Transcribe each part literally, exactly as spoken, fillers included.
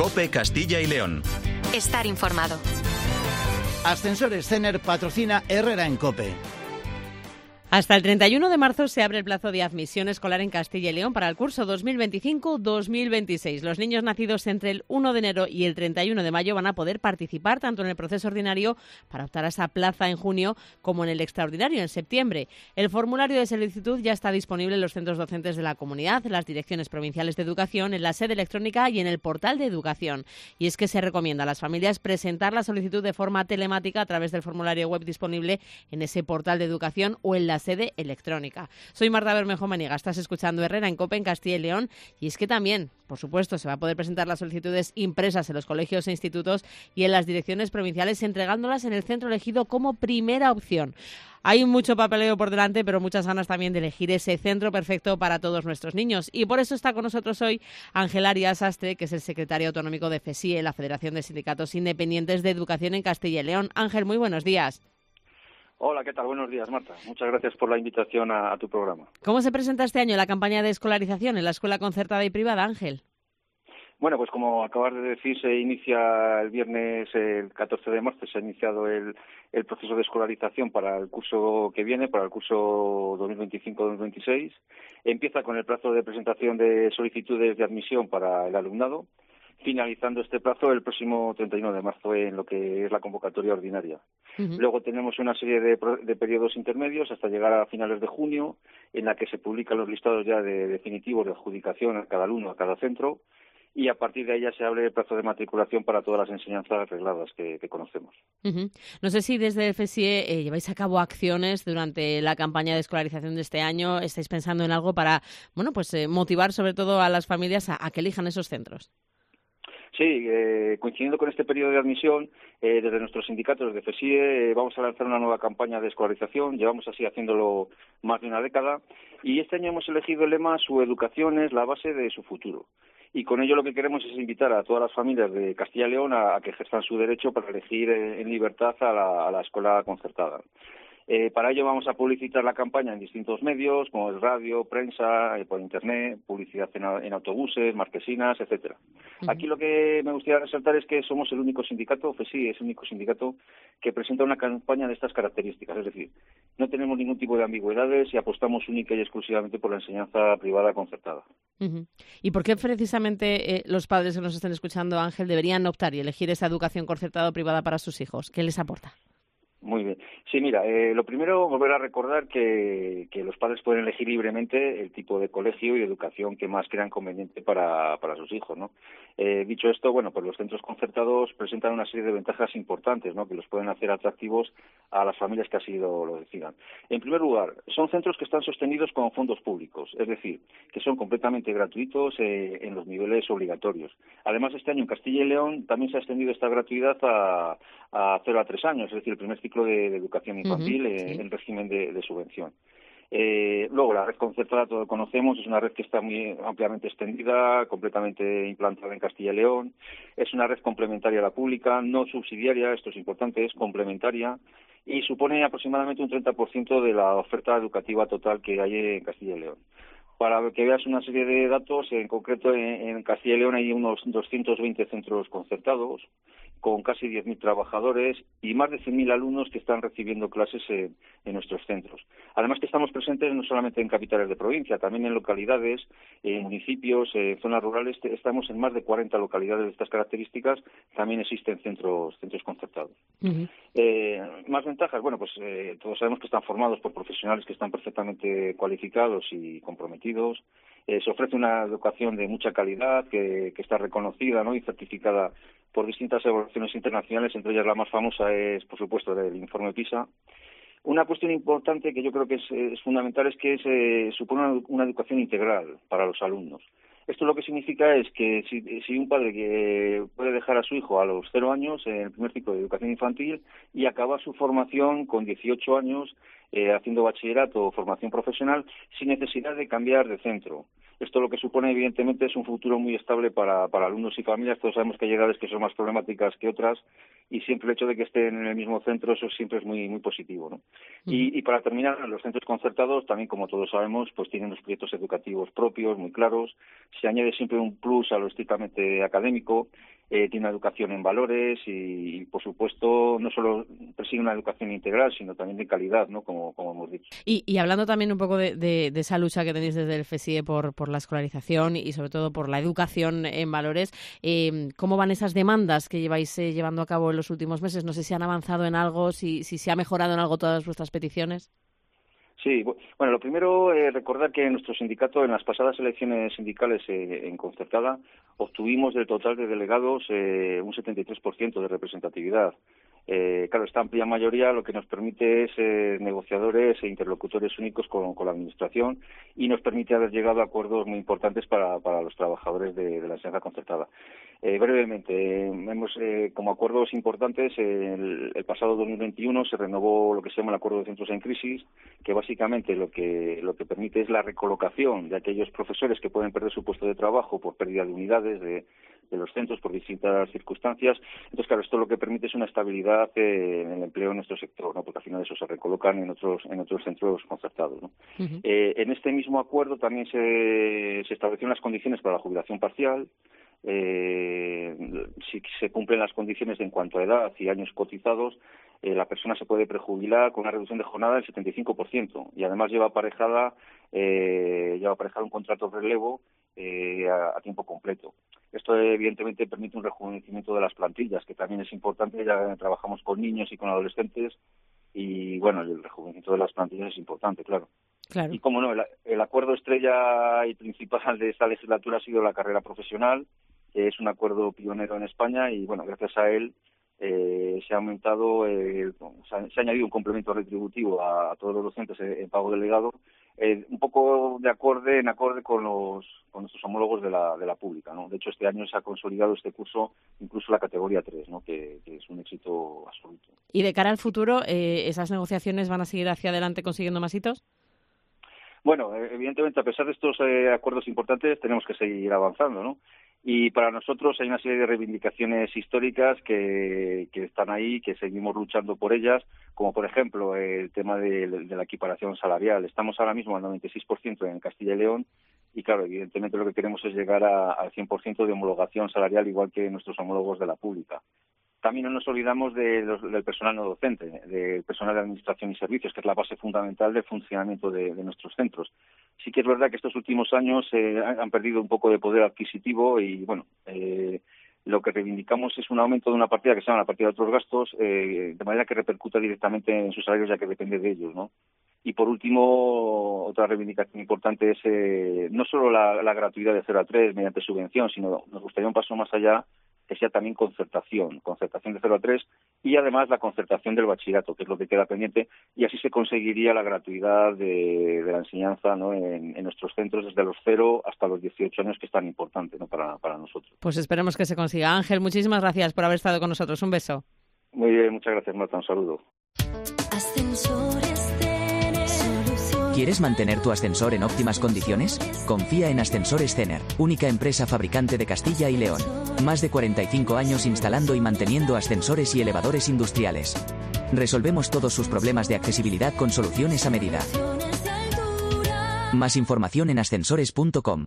COPE Castilla y León. Estar informado. Ascensores Cener patrocina Herrera en COPE. Hasta el treinta y uno de marzo se abre el plazo de admisión escolar en Castilla y León para el curso dos mil veinticinco dos mil veintiséis. Los niños nacidos entre el uno de enero y el treinta y uno de mayo van a poder participar tanto en el proceso ordinario para optar a esa plaza en junio como en el extraordinario en septiembre. El formulario de solicitud ya está disponible en los centros docentes de la comunidad, en las direcciones provinciales de educación, en la sede electrónica y en el portal de educación. Y es que se recomienda a las familias presentar la solicitud de forma telemática a través del formulario web disponible en ese portal de educación o en la sede electrónica. Soy Marta Bermejo Maniga, estás escuchando Herrera en COPE en Castilla y León, y es que también, por supuesto, se va a poder presentar las solicitudes impresas en los colegios e institutos y en las direcciones provinciales, entregándolas en el centro elegido como primera opción. Hay mucho papeleo por delante, pero muchas ganas también de elegir ese centro perfecto para todos nuestros niños. Y por eso está con nosotros hoy Ángel Arias Astre, que es el secretario autonómico de FESIE, la Federación de Sindicatos Independientes de Educación en Castilla y León. Ángel, muy buenos días. Hola, ¿qué tal? Buenos días, Marta. Muchas gracias por la invitación a, a tu programa. ¿Cómo se presenta este año la campaña de escolarización en la escuela concertada y privada, Ángel? Bueno, pues como acabas de decir, se inicia el viernes, el catorce de marzo, se ha iniciado el, el proceso de escolarización para el curso que viene, para el curso dos mil veinticinco dos mil veintiséis. Empieza con el plazo de presentación de solicitudes de admisión para el alumnado, finalizando este plazo el próximo treinta y uno de marzo en lo que es la convocatoria ordinaria. Uh-huh. Luego tenemos una serie de, de periodos intermedios hasta llegar a finales de junio, en la que se publican los listados ya de definitivos de adjudicación a cada alumno, a cada centro, y a partir de ahí ya se abre el plazo de matriculación para todas las enseñanzas regladas que, que conocemos. Uh-huh. No sé si desde FESIE eh, lleváis a cabo acciones durante la campaña de escolarización de este año. ¿Estáis pensando en algo para, bueno, pues eh, motivar sobre todo a las familias a, a que elijan esos centros? Sí, eh, coincidiendo con este periodo de admisión, eh, desde nuestros sindicatos de FESIE eh, vamos a lanzar una nueva campaña de escolarización. Llevamos así haciéndolo más de una década y este año hemos elegido el lema "Su educación es la base de su futuro". Y con ello lo que queremos es invitar a todas las familias de Castilla y León a, a que ejerzan su derecho para elegir eh, en libertad a la, a la escuela concertada. Eh, para ello vamos a publicitar la campaña en distintos medios, como el radio, prensa, eh, por internet, publicidad en, en autobuses, marquesinas, etcétera. Uh-huh. Aquí lo que me gustaría resaltar es que somos el único sindicato, FESIE es el único sindicato que presenta una campaña de estas características, es decir, no tenemos ningún tipo de ambigüedades y apostamos única y exclusivamente por la enseñanza privada concertada. Uh-huh. ¿Y por qué precisamente eh, los padres que nos estén escuchando, Ángel, deberían optar y elegir esa educación concertada o privada para sus hijos? ¿Qué les aporta? Muy bien. Sí, mira, eh, lo primero, volver a recordar que, que los padres pueden elegir libremente el tipo de colegio y educación que más crean conveniente para, para sus hijos, ¿no? Eh, dicho esto, bueno, pues los centros concertados presentan una serie de ventajas importantes, ¿no?, que los pueden hacer atractivos a las familias que así lo, lo decidan. En primer lugar, son centros que están sostenidos con fondos públicos, es decir, que son completamente gratuitos eh, en los niveles obligatorios. Además, este año en Castilla y León también se ha extendido esta gratuidad a, a cero a tres años, es decir, el primer ciclo de, de educación infantil uh-huh, eh, sí. en régimen de, de subvención. Eh, luego, la red concertada, todos conocemos, es una red que está muy ampliamente extendida, completamente implantada en Castilla y León. Es una red complementaria a la pública, no subsidiaria, esto es importante, es complementaria, y supone aproximadamente un treinta por ciento de la oferta educativa total que hay en Castilla y León. Para que veas una serie de datos, en concreto en, en Castilla y León hay unos doscientos veinte centros concertados, con casi diez mil trabajadores y más de cien mil alumnos que están recibiendo clases en, en nuestros centros. Además que estamos presentes no solamente en capitales de provincia, también en localidades, en municipios, en zonas rurales. Estamos en más de cuarenta localidades de estas características. También existen centros centros concertados. Uh-huh. Eh, más ventajas, bueno, pues eh, todos sabemos que están formados por profesionales que están perfectamente cualificados y comprometidos. Eh, se ofrece una educación de mucha calidad que, que está reconocida, ¿no?, y certificada por distintas evaluaciones internacionales, entre ellas la más famosa es, por supuesto, el informe PISA. Una cuestión importante que yo creo que es, es fundamental es que se supone una, una educación integral para los alumnos. Esto lo que significa es que si, si un padre que puede dejar a su hijo a los cero años en el primer ciclo de educación infantil y acabar su formación con dieciocho años eh, haciendo bachillerato o formación profesional sin necesidad de cambiar de centro. Esto lo que supone, evidentemente, es un futuro muy estable para, para alumnos y familias. Todos sabemos que hay edades que son más problemáticas que otras y siempre el hecho de que estén en el mismo centro, eso siempre es muy muy positivo, ¿no? Uh-huh. Y, y para terminar, los centros concertados, también como todos sabemos, pues tienen los proyectos educativos propios, muy claros. Se añade siempre un plus a lo estrictamente académico eh, tiene una educación en valores y, y, por supuesto, no solo persigue una educación integral, sino también de calidad, ¿no? Como, como hemos dicho. Y, y hablando también un poco de, de, de esa lucha que tenéis desde el FESIE por, por la escolarización y sobre todo por la educación en valores, eh, ¿cómo van esas demandas que lleváis eh, llevando a cabo en los últimos meses? No sé si han avanzado en algo, si, si se ha mejorado en algo todas vuestras peticiones. Sí, bueno, lo primero, eh, recordar que nuestro sindicato en las pasadas elecciones sindicales eh, en concertada obtuvimos del total de delegados eh, un setenta y tres por ciento de representatividad. Eh, claro, esta amplia mayoría lo que nos permite es eh, negociadores e interlocutores únicos con, con la Administración y nos permite haber llegado a acuerdos muy importantes para, para los trabajadores de, de la enseñanza concertada. Eh, brevemente, eh, hemos eh, como acuerdos importantes, eh, el, el pasado dos mil veintiuno se renovó lo que se llama el Acuerdo de Centros en Crisis, que básicamente lo que lo que permite es la recolocación de aquellos profesores que pueden perder su puesto de trabajo por pérdida de unidades de, de los centros por distintas circunstancias. Entonces, claro, esto lo que permite es una estabilidad eh, en el empleo en nuestro sector, ¿no? Porque al final eso se recolocan en otros en otros centros concertados, ¿no? Uh-huh. Eh, en este mismo acuerdo también se, se establecieron las condiciones para la jubilación parcial. Eh, si se cumplen las condiciones de en cuanto a edad y años cotizados, eh, la persona se puede prejubilar con una reducción de jornada del setenta y cinco por ciento y además lleva aparejada eh, lleva aparejado un contrato de relevo eh, a, a tiempo completo. Esto evidentemente permite un rejuvenecimiento de las plantillas, que también es importante. Ya trabajamos con niños y con adolescentes y bueno, el rejuvenecimiento de las plantillas es importante, claro. Claro. Y como no, el, el acuerdo estrella y principal de esta legislatura ha sido la carrera profesional. Es un acuerdo pionero en España y, bueno, gracias a él eh, se ha aumentado, eh, se, ha, se ha añadido un complemento retributivo a, a todos los docentes en, en pago delegado, eh, un poco de acorde en acorde con los con nuestros homólogos de la de la pública, ¿no? De hecho, este año se ha consolidado este curso incluso la categoría tres, ¿no? Que, que es un éxito absoluto. Y de cara al futuro, eh, ¿esas negociaciones van a seguir hacia adelante consiguiendo más hitos? Bueno, evidentemente, a pesar de estos eh, acuerdos importantes, tenemos que seguir avanzando, ¿no? Y para nosotros hay una serie de reivindicaciones históricas que, que están ahí, que seguimos luchando por ellas, como por ejemplo el tema de, de la equiparación salarial. Estamos ahora mismo al noventa y seis por ciento en Castilla y León y, claro, evidentemente lo que queremos es llegar a, al cien por ciento de homologación salarial, igual que nuestros homólogos de la pública. También no nos olvidamos de los, del personal no docente, del personal de administración y servicios, que es la base fundamental del funcionamiento de, de nuestros centros. Sí que es verdad que estos últimos años eh, han perdido un poco de poder adquisitivo y, bueno, eh, lo que reivindicamos es un aumento de una partida que se llama la partida de otros gastos, eh, de manera que repercuta directamente en sus salarios, ya que depende de ellos, ¿no? Y por último, otra reivindicación importante es eh, no solo la, la gratuidad de cero a tres mediante subvención, sino nos gustaría un paso más allá, que sea también concertación, concertación de cero a tres y además la concertación del bachillerato, que es lo que queda pendiente, y así se conseguiría la gratuidad de, de la enseñanza, ¿no? en, en nuestros centros desde los cero hasta los dieciocho años, que es tan importante, ¿no? para, para nosotros. Pues esperemos que se consiga. Ángel, muchísimas gracias por haber estado con nosotros. Un beso. Muy bien, muchas gracias, Marta. Un saludo. ¿Quieres mantener tu ascensor en óptimas condiciones? Confía en Ascensores Cener, única empresa fabricante de Castilla y León. Más de cuarenta y cinco años instalando y manteniendo ascensores y elevadores industriales. Resolvemos todos sus problemas de accesibilidad con soluciones a medida. Más información en ascensores punto com.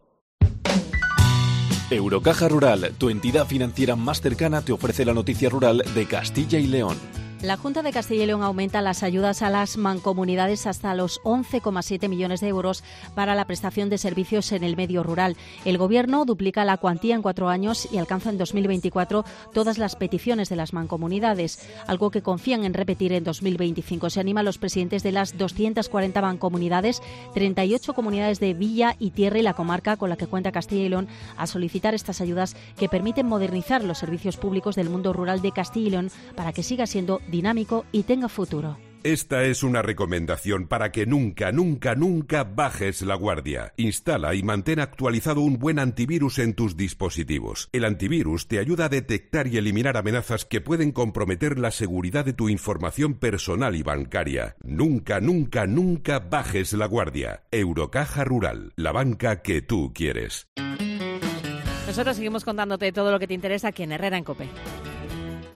Eurocaja Rural, tu entidad financiera más cercana, te ofrece la noticia rural de Castilla y León. La Junta de Castilla y León aumenta las ayudas a las mancomunidades hasta los once coma siete millones de euros para la prestación de servicios en el medio rural. El Gobierno duplica la cuantía en cuatro años y alcanza en dos mil veinticuatro todas las peticiones de las mancomunidades, algo que confían en repetir en dos mil veinticinco. Se anima a los presidentes de las doscientas cuarenta mancomunidades, treinta y ocho comunidades de Villa y Tierra y la comarca con la que cuenta Castilla y León a solicitar estas ayudas que permiten modernizar los servicios públicos del mundo rural de Castilla y León para que siga siendo dinámico y tenga futuro. Esta es una recomendación para que nunca, nunca, nunca bajes la guardia. Instala y mantén actualizado un buen antivirus en tus dispositivos. El antivirus te ayuda a detectar y eliminar amenazas que pueden comprometer la seguridad de tu información personal y bancaria. Nunca, nunca, nunca bajes la guardia. Eurocaja Rural, la banca que tú quieres. Nosotros seguimos contándote todo lo que te interesa aquí en Herrera en COPE.